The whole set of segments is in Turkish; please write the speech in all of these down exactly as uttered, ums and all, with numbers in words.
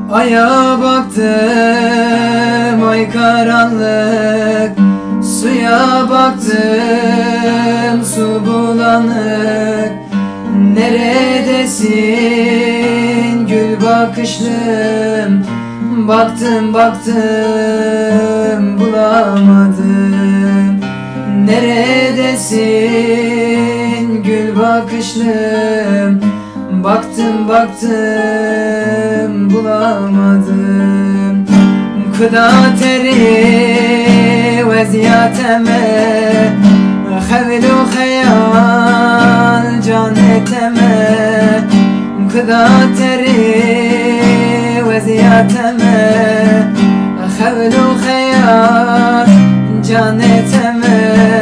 Aya baktım, ay karanlık. Suya baktım, su bulanık. Neredesin gül bakışlım? Baktım baktım bulamadım. Neredesin gül bakışlım? Baktım baktım bulamadım. Kuda teri ve ziyateme, Havlu hayal can eteme. Kuda teri ve ziyateme, Havlu hayal can eteme.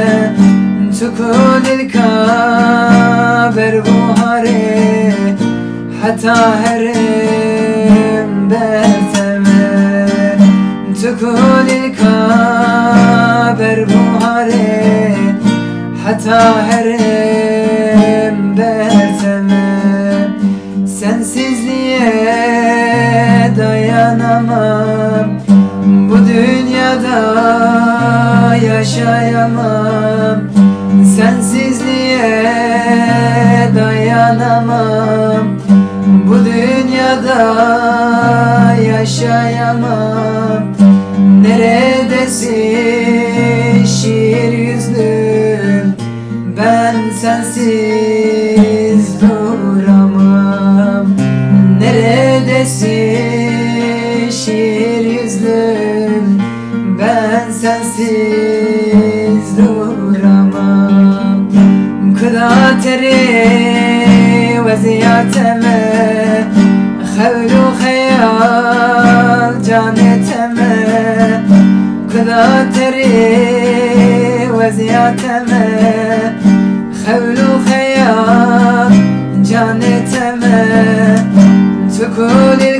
Tukul ilkaber buhari, hatta herim berteme. Tukul ilkaber buhari, hatta herim berteme. Sensizliğe dayanamam, bu dünyada yaşayamam. Sensizliğe dayanamam, bu dünyada yaşayamam. Neredesin şiir yüzlüm? Ben sensiz duramam. Neredesin şiir yüzlüm? Ben sensiz duramam. Kuda teri ve ziyateme, Havlu hayal can eteme. Kuda teri ve ziyateme, Havlu hayal can eteme. Tukul